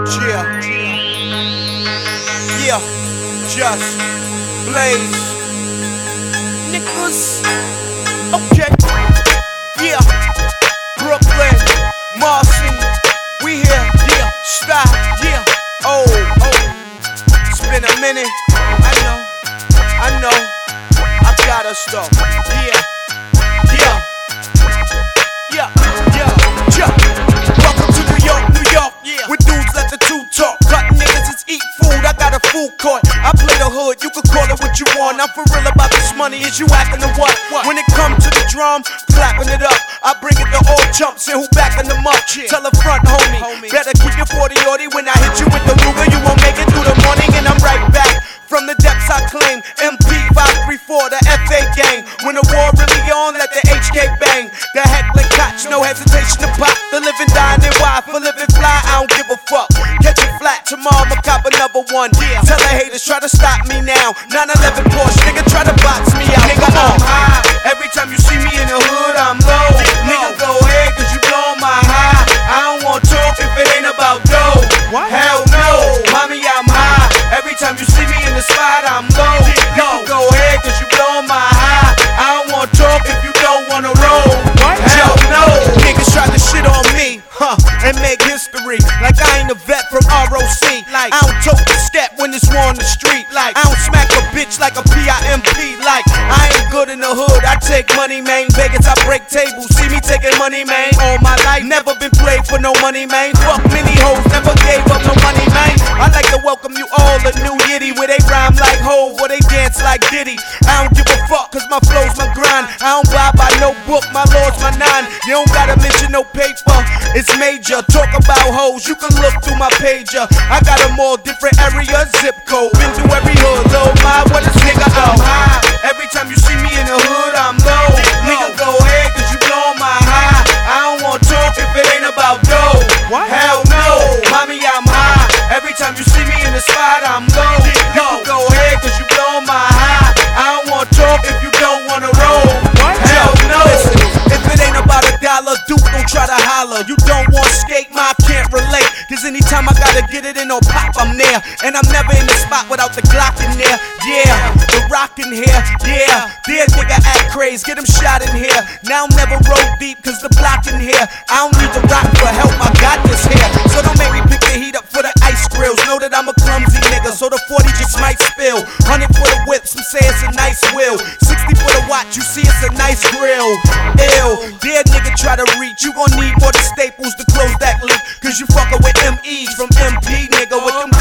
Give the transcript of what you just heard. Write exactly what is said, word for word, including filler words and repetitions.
Yeah. Yeah. Just Blaze. Niggas. Okay. Yeah. Brooklyn. Marcy. We here. Yeah. Stop. Yeah. Oh. Oh. It's been a minute. I know. I know. I gotta stop. Yeah. Yeah. Yeah. Yeah. Yeah. Welcome to New York, New York. Yeah. With dudes let the two talk. Cut niggas is eat food. I got a food court. I play the hood. You can call it what you want. I'm for real about this money. Is you acting the what? what? When it comes to the drum, clapping it up. I bring it to all chumps and who backing them up. Yeah. Tell a front homie, homie, better keep your forty orty. When I hit you with the Ruger, you won't make it through the morning. And I'm right back from the depths I claim. M P five three four, the F A gang. When the war really on, let the H K bang. The heckling cots, no hesitation to pop. The living, dying, and why? For living fly, I don't give a fuck. Catch it flat tomorrow, I'ma cop another one. Yeah. Tell the haters, try to stop me now. nine eleven Porsche, nigga, try to box me out. Nigga, I'm high. Every time you see me in the hood, I'm low. Nigga, go ahead, cause you blowin' my high. I don't wanna talk if it ain't about dough. What? Hell no. Mommy, I'm high. Every time you see me in the spot, I'm low. Nigga, go ahead, cause you blowin' my high. I don't wanna talk if you don't wanna roll. What? Hell no. Niggas try to shit on me, huh, and make history. Like I ain't a vet from R O C. Like I don't tote the step when it's war on the street. Like I don't smack a bitch like a P I M P. Like I ain't good in the hood, I take money, man. Vegas, I break tables. See me taking money, man. All my life, never been played for no money, man. Fuck many hoes, never gave up no money, man. I like to welcome you all to New Yiddy, where they rhyme like Hov, where they dance like Diddy. I don't give a fuck, cause my flow's my grind. I don't buy by no book, my lord's my nine. You don't gotta mention no paper, it's major. Talk about hoes, you can look through my pager. I got them all different areas, zip code. Been through every hood, low my, what is nigga, I'm high. Every time you see me in the hood, I'm low. Nigga, go ahead, cause you blowin' my high. I don't wanna talk if it ain't about dough. What? Hell no. Mommy, I'm high. Every time you see me in the spot, I'm low. Nigga, go ahead, cause you blowin' my high. I don't wanna talk if you don't wanna roll. What? Hell no. Listen, if it ain't about a dollar, dude, don't try to holler. You don't want skate, ma, can't relate. Cause anytime I gotta get it in or pop, I'm there. And I'm never in the spot without the Glock in there. Yeah, the rock in here, yeah. Dear nigga act crazy, get him shot in here. Now I'm never roll deep, cause the block in here. I don't need the rock for help, I got this here. So don't make me pick the heat up for the ice grills. Know that I'm a clumsy nigga, so the forty just might spill. one hundred for the whip, some say it's a nice wheel. sixty for the watch, you see it's a nice grill. Ill, dear nigga try to reach, you gon' need more than Staples to close that link. Cause you fuckin' with M Es from M P, nigga, with them